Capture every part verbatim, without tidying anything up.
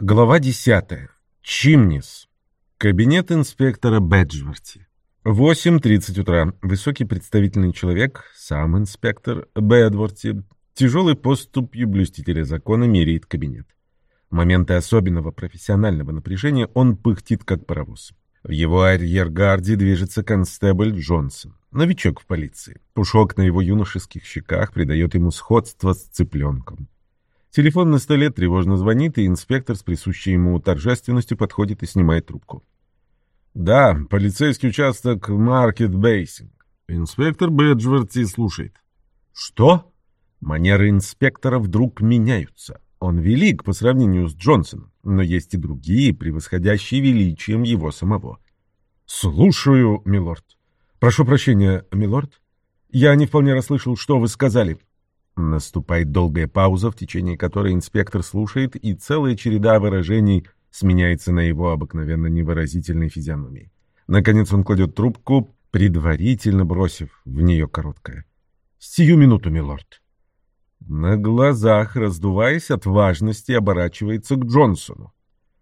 Глава десятая. Чимнис. Кабинет инспектора Бэджворти. восемь тридцать утра. Высокий представительный человек, сам инспектор Бэджворти, тяжелой поступью блюстителя закона меряет кабинет. В моменты особенного профессионального напряжения он пыхтит, как паровоз. В его арьергарде движется констебль Джонсон, новичок в полиции. Пушок на его юношеских щеках придает ему сходство с цыпленком. Телефон на столе тревожно звонит, и инспектор с присущей ему торжественностью подходит и снимает трубку. «Да, полицейский участок Маркет Бейсинг. Инспектор Бэджворти слушает». «Что?» Манеры инспектора вдруг меняются. Он велик по сравнению с Джонсоном, но есть и другие, превосходящие величием его самого. «Слушаю, милорд». «Прошу прощения, милорд. Я не вполне расслышал, что вы сказали». Наступает долгая пауза, в течение которой инспектор слушает, и целая череда выражений сменяется на его обыкновенно невыразительной физиономии. Наконец он кладет трубку, предварительно бросив в нее короткое: «Сию минуту, милорд». На глазах, раздуваясь от важности, оборачивается к Джонсону.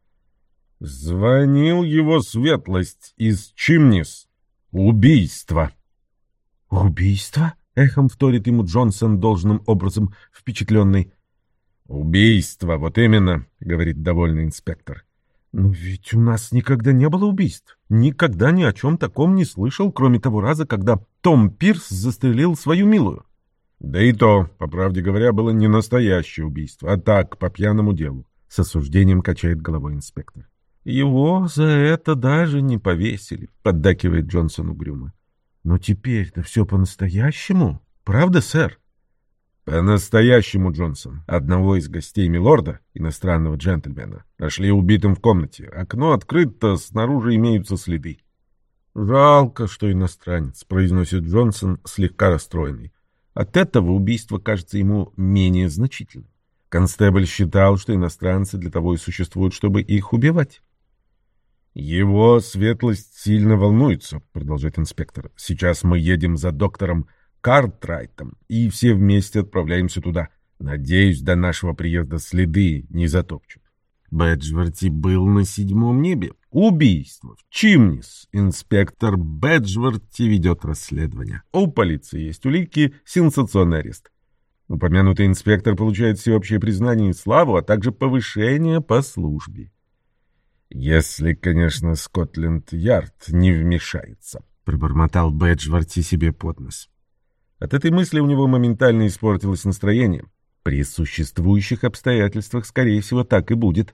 «Звонил его светлость из Чимнис. Убийство». «Убийство?» — эхом вторит ему Джонсон, должным образом впечатленный. «Убийство, вот именно», — говорит довольный инспектор. «Но ведь у нас никогда не было убийств. Никогда ни о чем таком не слышал, кроме того раза, когда Том Пирс застрелил свою милую». «Да и то, по правде говоря, было не настоящее убийство, а так, по пьяному делу», — с осуждением качает головой инспектор. «Его за это даже не повесили», — поддакивает Джонсон угрюмо. «Но теперь-то все по-настоящему, правда, сэр?» «По-настоящему, Джонсон. Одного из гостей милорда, иностранного джентльмена, нашли убитым в комнате. Окно открыто, снаружи имеются следы». «Жалко, что иностранец», — произносит Джонсон, слегка расстроенный. От этого убийство кажется ему менее значительным. Констебль считал, что иностранцы для того и существуют, чтобы их убивать. «Его светлость сильно волнуется», — продолжает инспектор. «Сейчас мы едем за доктором Картрайтом и все вместе отправляемся туда. Надеюсь, до нашего приезда следы не затопчут». Бэджворти был на седьмом небе. Убийство в Чимнис. Инспектор Бэджворти ведет расследование. У полиции есть улики, сенсационный арест. Упомянутый инспектор получает всеобщее признание и славу, а также повышение по службе. «Если, конечно, Скотленд-Ярд не вмешается», — пробормотал Бэджворти себе под нос. От этой мысли у него моментально испортилось настроение. При существующих обстоятельствах, скорее всего, так и будет.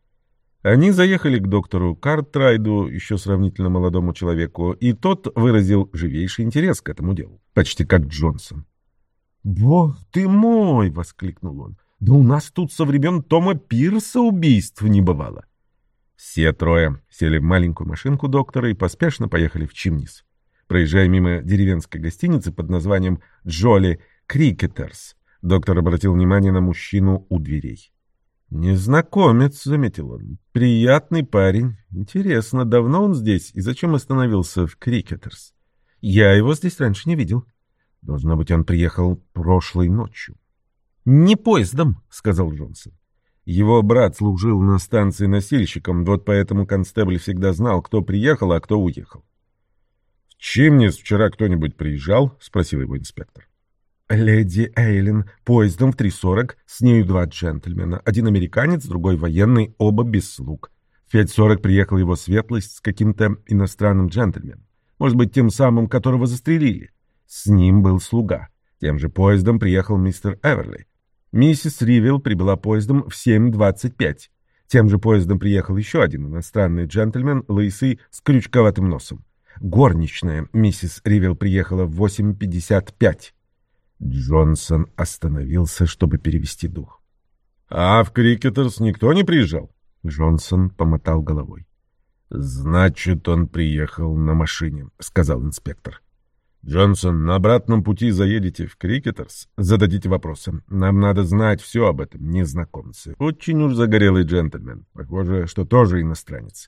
Они заехали к доктору Картрайду, еще сравнительно молодому человеку, и тот выразил живейший интерес к этому делу, почти как Джонсон. «Бог ты мой!» — воскликнул он. «Да у нас тут со времен Тома Пирса убийств не бывало». Все трое сели в маленькую машинку доктора и поспешно поехали в Чимнис. Проезжая мимо деревенской гостиницы под названием «Джоли Крикетерс», доктор обратил внимание на мужчину у дверей. «Незнакомец», — заметил он. «Приятный парень. Интересно, давно он здесь и зачем остановился в Крикетерс? Я его здесь раньше не видел. Должно быть, он приехал прошлой ночью». «Не поездом», — сказал Джонсон. Его брат служил на станции носильщиком, вот поэтому констебль всегда знал, кто приехал, а кто уехал. «В Чимнис вчера кто-нибудь приезжал?» — спросил его инспектор. «Леди Эйлин, поездом в три сорок, с нею два джентльмена, один американец, другой военный, оба без слуг. В пять сорок приехал его светлость с каким-то иностранным джентльменом, может быть, тем самым, которого застрелили. С ним был слуга. Тем же поездом приехал мистер Эверли. Миссис Ривилл прибыла поездом в семь двадцать пять. Тем же поездом приехал еще один иностранный джентльмен, лысый, с крючковатым носом. Горничная миссис Ривилл приехала в восемь пятьдесят пять. Джонсон остановился, чтобы перевести дух. «А в Крикетерс никто не приезжал?» Джонсон помотал головой. «Значит, он приехал на машине», — сказал инспектор. «Джонсон, на обратном пути заедете в Крикетерс, зададите вопросы. Нам надо знать все об этом незнакомце. Очень уж загорелый джентльмен. Похоже, что тоже иностранец».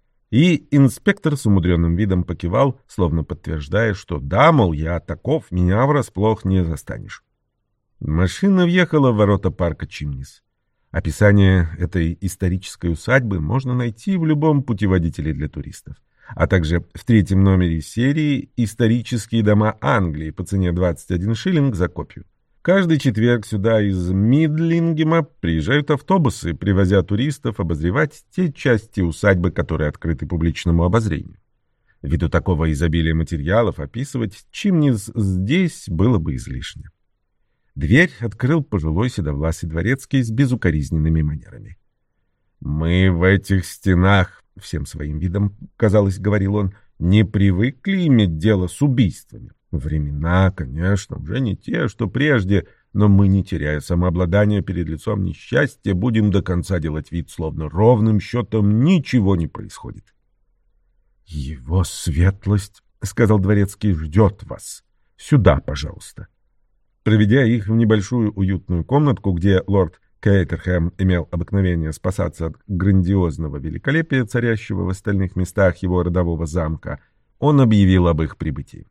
И инспектор с умудренным видом покивал, словно подтверждая, что да, мол, я таков, меня врасплох не застанешь. Машина въехала в ворота парка Чимнис. Описание этой исторической усадьбы можно найти в любом путеводителе для туристов, а также в третьем номере серии «Исторические дома Англии» по цене двадцать один шиллинг за копию. Каждый четверг сюда из Мидлингема приезжают автобусы, привозя туристов обозревать те части усадьбы, которые открыты публичному обозрению. Ввиду такого изобилия материалов описывать Чимнис здесь было бы излишне. Дверь открыл пожилой седовласый дворецкий с безукоризненными манерами. «Мы в этих стенах, всем своим видом, казалось, говорил он, не привыкли иметь дело с убийствами. Времена, конечно, уже не те, что прежде, но мы, не теряя самообладания перед лицом несчастья, будем до конца делать вид, словно ровным счетом ничего не происходит». «Его светлость, — сказал дворецкий, — ждет вас. Сюда, пожалуйста». Проведя их в небольшую уютную комнатку, где лорд Кейтерхэм имел обыкновение спасаться от грандиозного великолепия, царящего в остальных местах его родового замка, он объявил об их прибытии.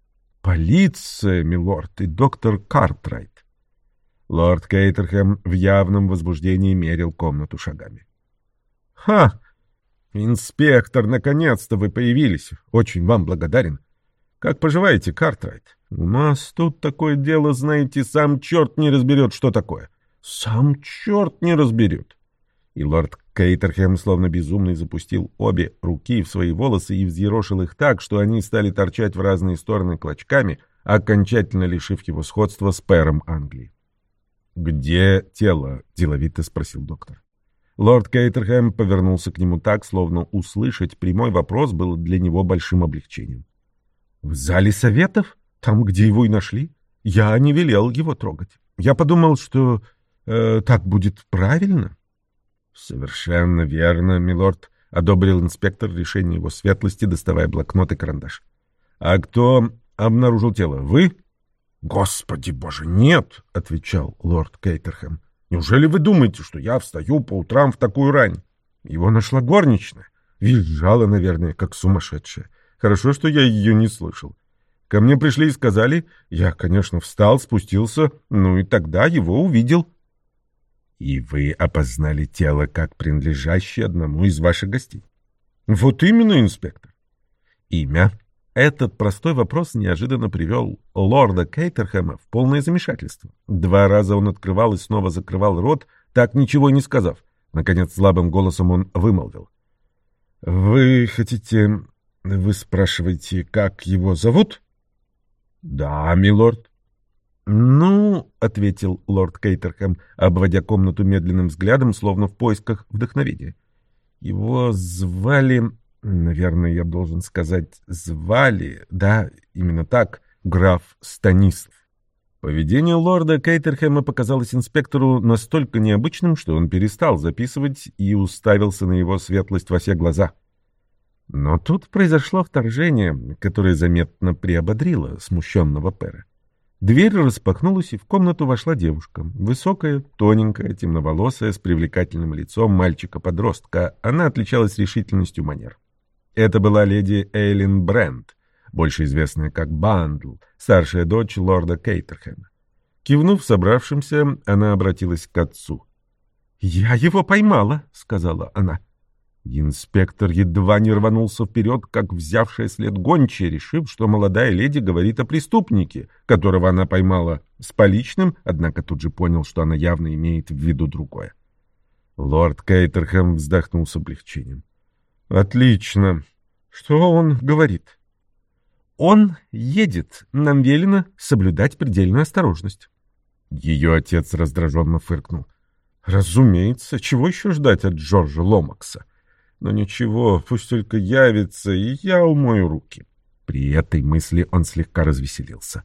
«Полиция, милорд, и доктор Картрайт». Лорд Кейтерхэм в явном возбуждении мерил комнату шагами. «Ха! Инспектор, наконец-то вы появились. Очень вам благодарен. Как поживаете, Картрайт? У нас тут такое дело, знаете, сам черт не разберет, что такое. Сам черт не разберет». И лорд Кейтерхэм, словно безумный, запустил обе руки в свои волосы и взъерошил их так, что они стали торчать в разные стороны клочками, окончательно лишив его сходства с пэром Англии. «Где тело?» — деловито спросил доктор. Лорд Кейтерхэм повернулся к нему так, словно услышать прямой вопрос было для него большим облегчением. «В зале советов? Там, где его и нашли? Я не велел его трогать. Я подумал, что э, так будет правильно». «Совершенно верно, милорд», — одобрил инспектор решение его светлости, доставая блокнот и карандаш. «А кто обнаружил тело? Вы?» «Господи боже, нет», — отвечал лорд Кейтерхэм. «Неужели вы думаете, что я встаю по утрам в такую рань? Его нашла горничная. Визжала, наверное, как сумасшедшая. Хорошо, что я ее не слышал. Ко мне пришли и сказали, я, конечно, встал, спустился, ну и тогда его увидел». «И вы опознали тело как принадлежащее одному из ваших гостей?» «Вот именно, инспектор». «Имя?» Этот простой вопрос неожиданно привел лорда Кейтерхэма в полное замешательство. Два раза он открывал и снова закрывал рот, так ничего и не сказав. Наконец, слабым голосом он вымолвил. «Вы хотите... Вы спрашиваете, как его зовут?» «Да, милорд». «Ну, — ответил лорд Кейтерхэм, обводя комнату медленным взглядом, словно в поисках вдохновения. — Его звали... Наверное, я должен сказать, звали... Да, именно так, граф Станислав». Поведение лорда Кейтерхэма показалось инспектору настолько необычным, что он перестал записывать и уставился на его светлость во все глаза. Но тут произошло вторжение, которое заметно приободрило смущенного пэра. Дверь распахнулась, и в комнату вошла девушка. Высокая, тоненькая, темноволосая, с привлекательным лицом мальчика-подростка. Она отличалась решительностью манер. Это была леди Эйлин Брент, больше известная как Бандл, старшая дочь лорда Кейтерхэма. Кивнув собравшимся, она обратилась к отцу. «Я его поймала», — сказала она. Инспектор едва не рванулся вперед, как взявшая след гончая, решив, что молодая леди говорит о преступнике, которого она поймала с поличным, однако тут же понял, что она явно имеет в виду другое. Лорд Кейтерхэм вздохнул с облегчением. «Отлично. Что он говорит?» «Он едет. Нам велено соблюдать предельную осторожность». Ее отец раздраженно фыркнул. «Разумеется. Чего еще ждать от Джорджа Ломакса? Но ничего, пусть только явится, и я умою руки». При этой мысли он слегка развеселился.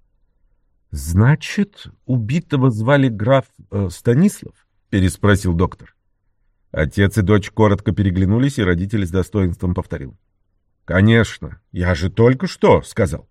«Значит, убитого звали граф э, Станислав?» — переспросил доктор. Отец и дочь коротко переглянулись, и родитель с достоинством повторил. «Конечно, я же только что сказал».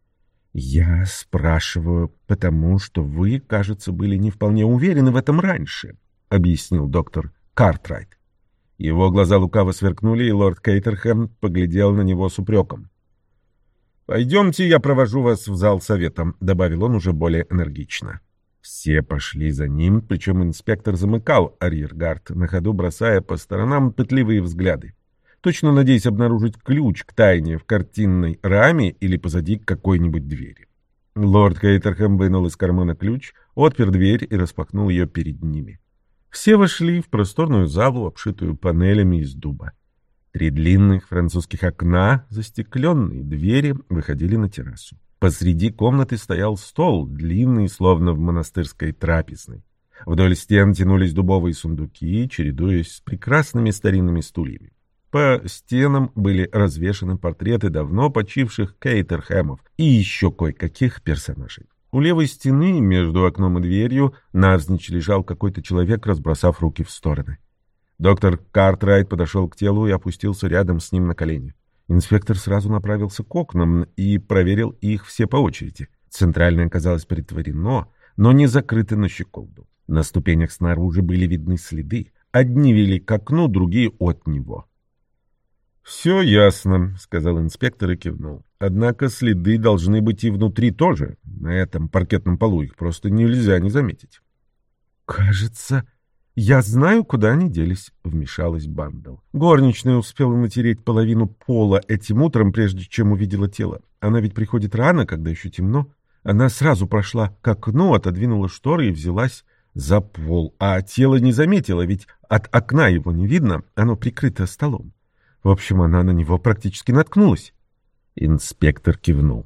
«Я спрашиваю, потому что вы, кажется, были не вполне уверены в этом раньше», — объяснил доктор Картрайт. Его глаза лукаво сверкнули, и лорд Кейтерхэм поглядел на него с упреком. «Пойдемте, я провожу вас в зал совета», — добавил он уже более энергично. Все пошли за ним, причем инспектор замыкал арьергард, на ходу бросая по сторонам пытливые взгляды, точно надеясь обнаружить ключ к тайне в картинной раме или позади какой-нибудь двери. Лорд Кейтерхэм вынул из кармана ключ, отпер дверь и распахнул ее перед ними. Все вошли в просторную залу, обшитую панелями из дуба. Три длинных французских окна, застекленные двери, выходили на террасу. Посреди комнаты стоял стол, длинный, словно в монастырской трапезной. Вдоль стен тянулись дубовые сундуки, чередуясь с прекрасными старинными стульями. По стенам были развешаны портреты давно почивших Кейтерхэмов и еще кое-каких персонажей. У левой стены, между окном и дверью, навзничь лежал какой-то человек, разбросав руки в стороны. Доктор Картрайт подошел к телу и опустился рядом с ним на колени. Инспектор сразу направился к окнам и проверил их все по очереди. Центральное оказалось притворено, но не закрыто на щеколду. На ступенях снаружи были видны следы. Одни вели к окну, другие — от него. «Все ясно», — сказал инспектор и кивнул. «Однако следы должны быть и внутри тоже. На этом паркетном полу их просто нельзя не заметить». «Кажется, я знаю, куда они делись», — вмешалась Бандл. Горничная успела натереть половину пола этим утром, прежде чем увидела тело. Она ведь приходит рано, когда еще темно. Она сразу прошла к окну, отодвинула шторы и взялась за пол, а тело не заметила, ведь от окна его не видно, оно прикрыто столом. В общем, она на него практически наткнулась. Инспектор кивнул.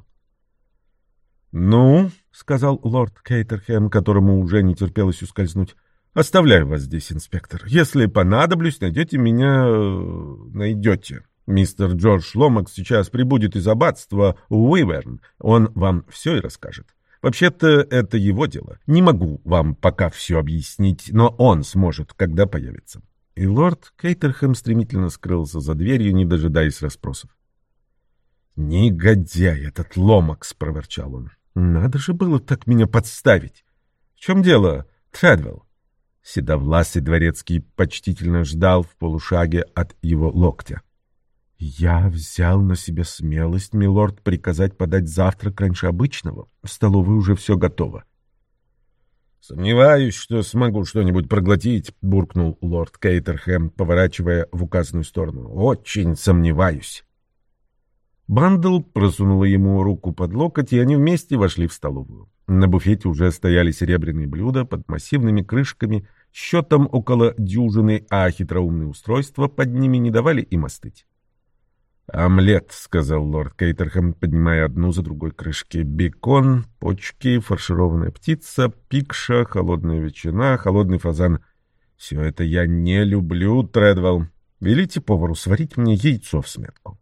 «Ну, — сказал лорд Кейтерхэм, которому уже не терпелось ускользнуть, — оставляю вас здесь, инспектор. Если понадоблюсь, найдете меня... найдете. Мистер Джордж Ломакс сейчас прибудет из аббатства Уиверн. Он вам все и расскажет. Вообще-то это его дело. Не могу вам пока все объяснить, но он сможет, когда появится». И лорд Кейтерхэм стремительно скрылся за дверью, не дожидаясь расспросов. «Негодяй этот Ломакс!» — проворчал он. «Надо же было так меня подставить! В чем дело, Тредвелл?» Седовласый дворецкий почтительно ждал в полушаге от его локтя. «Я взял на себя смелость, милорд, приказать подать завтрак раньше обычного. В столовой уже все готово». «Сомневаюсь, что смогу что-нибудь проглотить», — буркнул лорд Кейтерхэм, поворачивая в указанную сторону. «Очень сомневаюсь». Бандл просунула ему руку под локоть, и они вместе вошли в столовую. На буфете уже стояли серебряные блюда под массивными крышками, счетом около дюжины, а хитроумные устройства под ними не давали им остыть. «Омлет», — сказал лорд Кейтерхэм, поднимая одну за другой крышки. «Бекон, почки, фаршированная птица, пикша, холодная ветчина, холодный фазан. Все это я не люблю, Тредвелл. Велите повару сварить мне яйцо всмятку».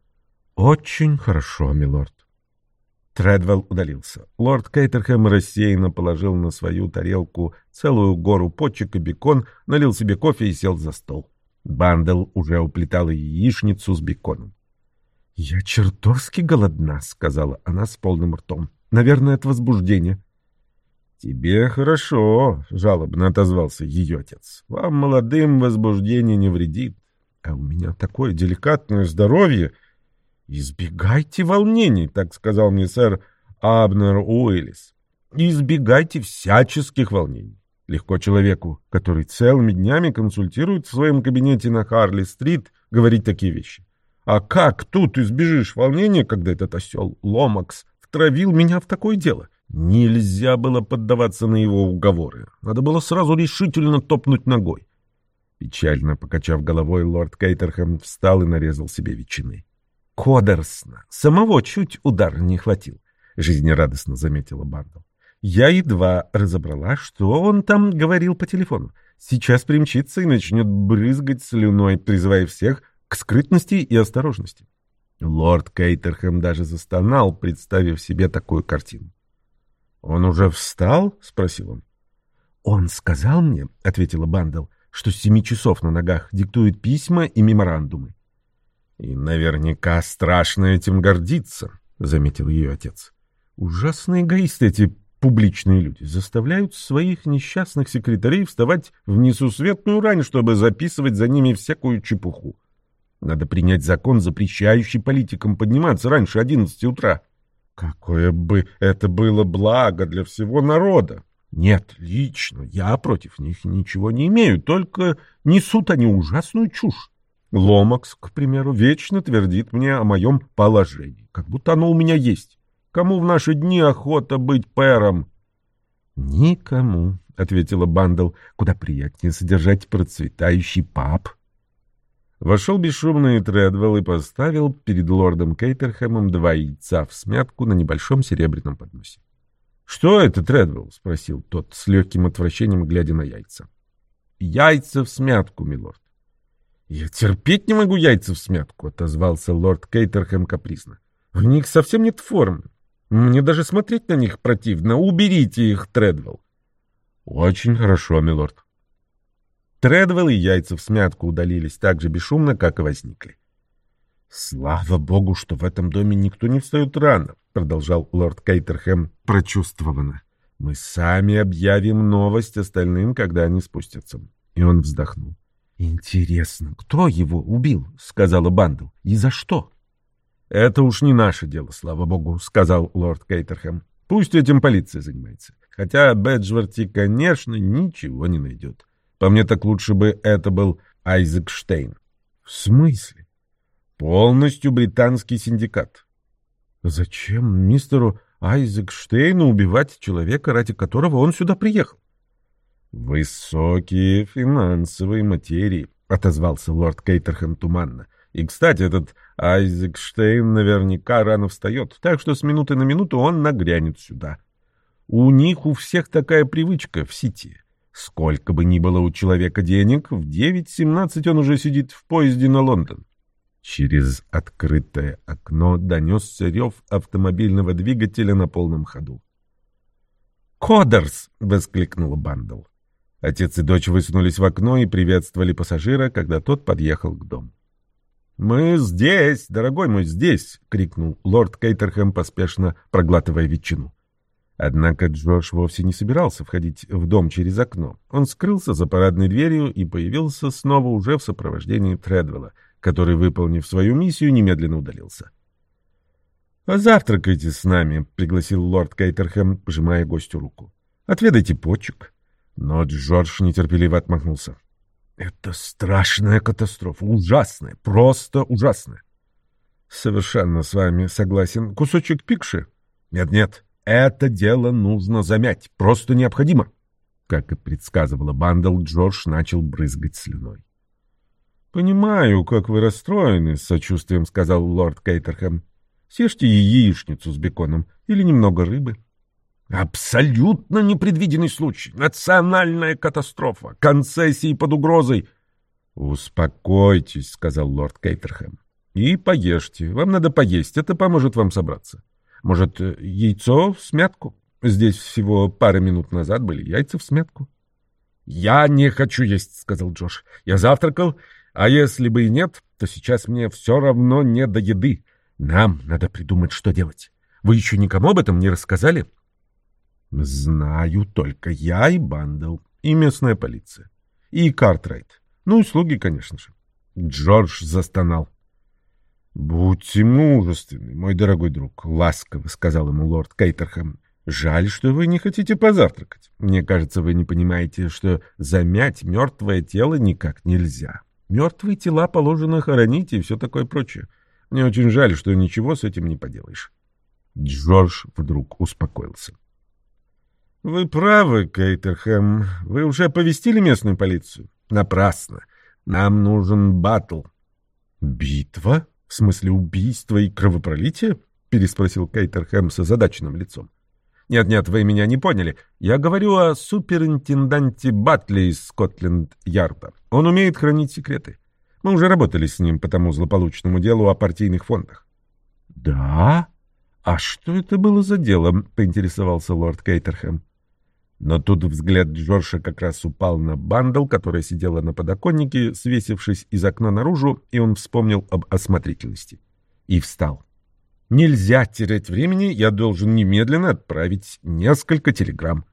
«Очень хорошо, милорд». Тредвелл удалился. Лорд Кейтерхэм рассеянно положил на свою тарелку целую гору почек и бекон, налил себе кофе и сел за стол. Бандл уже уплетала яичницу с беконом. «Я чертовски голодна», — сказала она с полным ртом. «Наверное, от возбуждения». «Тебе хорошо», — жалобно отозвался ее отец. «Вам, молодым, возбуждение не вредит. А у меня такое деликатное здоровье. Избегайте волнений», — так сказал мне сэр Абнер Уиллис. «Избегайте всяческих волнений. Легко человеку, который целыми днями консультирует в своем кабинете на Харли-стрит, говорить такие вещи. А как тут избежишь волнения, когда этот осел Ломакс втравил меня в такое дело? Нельзя было поддаваться на его уговоры. Надо было сразу решительно топнуть ногой». Печально покачав головой, лорд Кейтерхэм встал и нарезал себе ветчины. «Кодерсно. Самого чуть удар не хватил», — жизнерадостно заметила Бандл. «Я едва разобрала, что он там говорил по телефону. Сейчас примчится и начнет брызгать слюной, призывая всех к скрытности и осторожности». Лорд Кейтерхэм даже застонал, представив себе такую картину. «Он уже встал?» — спросил он. «Он сказал мне, — ответила Бандл, — что с семи часов на ногах диктует письма и меморандумы». «И наверняка страшно этим гордиться», — заметил ее отец. «Ужасные эгоисты эти публичные люди, заставляют своих несчастных секретарей вставать в несусветную рань, чтобы записывать за ними всякую чепуху. Надо принять закон, запрещающий политикам подниматься раньше одиннадцати утра. Какое бы это было благо для всего народа! Нет, лично я против них ничего не имею, только несут они ужасную чушь. Ломакс, к примеру, вечно твердит мне о моем положении, как будто оно у меня есть. Кому в наши дни охота быть пэром? — Никому, — ответила Бандл, — куда приятнее содержать процветающий паб. Вошел бесшумный Тредвелл и поставил перед лордом Кейтерхэмом два яйца в смятку на небольшом серебряном подносе. — Что это, Тредвелл? — спросил тот с легким отвращением, глядя на яйца. — Яйца в смятку, милорд. — Я терпеть не могу яйца в смятку, — отозвался лорд Кейтерхэм капризно. — В них совсем нет формы. Мне даже смотреть на них противно. Уберите их, Тредвелл. — Очень хорошо, милорд. Тредвелл и яйца в смятку удалились так же бесшумно, как и возникли. — Слава богу, что в этом доме никто не встает рано, — продолжал лорд Кейтерхэм прочувствованно. — Мы сами объявим новость остальным, когда они спустятся. И он вздохнул. — Интересно, кто его убил? — сказала Бандл. — И за что? — Это уж не наше дело, слава богу, — сказал лорд Кейтерхэм. — Пусть этим полиция занимается. Хотя Бэджверти, конечно, ничего не найдет. По мне так лучше бы это был Айзек Штейн. — В смысле? — Полностью британский синдикат. — Зачем мистеру Айзек Штейну убивать человека, ради которого он сюда приехал? — Высокие финансовые материи, — отозвался лорд Кейтерхэм туманно. — И, кстати, этот Айзек Штейн наверняка рано встает, так что с минуты на минуту он нагрянет сюда. У них у всех такая привычка в Сити. Сколько бы ни было у человека денег, в девять семнадцать он уже сидит в поезде на Лондон. Через открытое окно донесся рев автомобильного двигателя на полном ходу. «Кодерс!» — воскликнула Бандл. Отец и дочь высунулись в окно и приветствовали пассажира, когда тот подъехал к дому. «Мы здесь, дорогой мой, здесь!» — крикнул лорд Кейтерхэм, поспешно проглатывая ветчину. Однако Джордж вовсе не собирался входить в дом через окно. Он скрылся за парадной дверью и появился снова уже в сопровождении Тредвелла, который, выполнив свою миссию, немедленно удалился. «Позавтракайте с нами», — пригласил лорд Кейтерхэм, пожимая гостю руку. «Отведайте почек». Но Джордж нетерпеливо отмахнулся. «Это страшная катастрофа, ужасная, просто ужасная». «Совершенно с вами согласен. Кусочек пикши?» «Нет-нет, это дело нужно замять, просто необходимо». Как и предсказывала Бандл, Джордж начал брызгать слюной. «Понимаю, как вы расстроены», — с сочувствием сказал лорд Кейтерхэм. «Съешьте яичницу с беконом или немного рыбы». «Абсолютно непредвиденный случай. Национальная катастрофа. Концессии под угрозой». «Успокойтесь», — сказал лорд Кейтерхэм. «И поешьте. Вам надо поесть. Это поможет вам собраться. Может, яйцо в смятку? Здесь всего пара минут назад были яйца в смятку». «Я не хочу есть», — сказал Джош. «Я завтракал, а если бы и нет, то сейчас мне все равно не до еды. Нам надо придумать, что делать. Вы еще никому об этом не рассказали?» «Знаю только я и Бандл, и местная полиция, и Картрайт. Ну и слуги, конечно же». Джордж застонал. «Будьте мужественны, мой дорогой друг», — ласково сказал ему лорд Кейтерхэм. «Жаль, что вы не хотите позавтракать. Мне кажется, вы не понимаете, что замять мертвое тело никак нельзя. Мертвые тела положено хоронить и все такое прочее. Мне очень жаль, что ничего с этим не поделаешь». Джордж вдруг успокоился. «Вы правы, Кейтерхэм. Вы уже оповестили местную полицию?» «Напрасно. Нам нужен баттл». «Битва? В смысле убийства и кровопролития?» — переспросил Кейтерхэм с озадаченным лицом. «Нет-нет, вы меня не поняли. Я говорю о суперинтенданте Батли из Скотленд-Ярда. Он умеет хранить секреты. Мы уже работали с ним по тому злополучному делу о партийных фондах». «Да? А что это было за дело?» — поинтересовался лорд Кейтерхэм. Но тут взгляд Джорджа как раз упал на Бандл, которая сидела на подоконнике, свесившись из окна наружу, и он вспомнил об осмотрительности. И встал. «Нельзя терять времени, я должен немедленно отправить несколько телеграмм».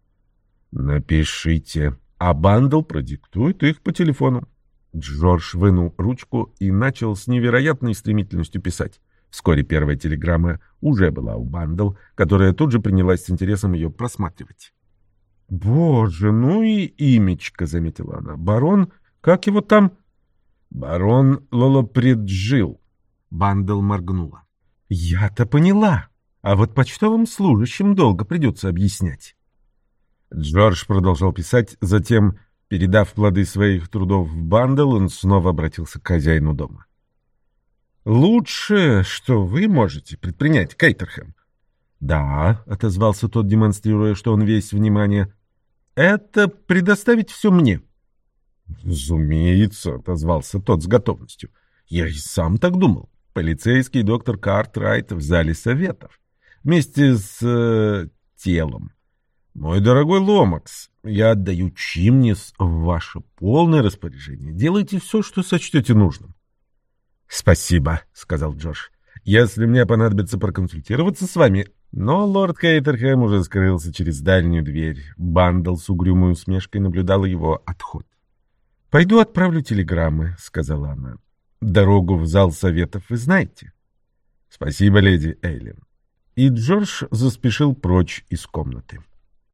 «Напишите, а Бандл продиктует их по телефону». Джордж вынул ручку и начал с невероятной стремительностью писать. Вскоре первая телеграмма уже была у Бандл, которая тут же принялась с интересом ее просматривать. «Боже, ну и имечко», — заметила она. «Барон, как его там?» «Барон Лолопреджил». Бандл моргнула. «Я-то поняла. А вот почтовым служащим долго придется объяснять». Джордж продолжал писать, затем, передав плоды своих трудов в Бандл, он снова обратился к хозяину дома. «Лучшее, что вы можете предпринять, Кейтерхэм». «Да», — отозвался тот, демонстрируя, что он весь внимание, — «это предоставить все мне». «Разумеется», — отозвался тот с готовностью. «Я и сам так думал. Полицейский доктор Картрайт в зале советов. Вместе с э, телом. Мой дорогой Ломакс, я отдаю Чимнис в ваше полное распоряжение. Делайте все, что сочтете нужным». «Спасибо», — сказал Джордж. «Если мне понадобится проконсультироваться с вами...» Но лорд Кейтерхэм уже скрылся через дальнюю дверь. Бандл с угрюмой усмешкой наблюдала его отход. «Пойду отправлю телеграммы», — сказала она. «Дорогу в зал советов вы знаете». «Спасибо, леди Эйлин». И Джордж заспешил прочь из комнаты.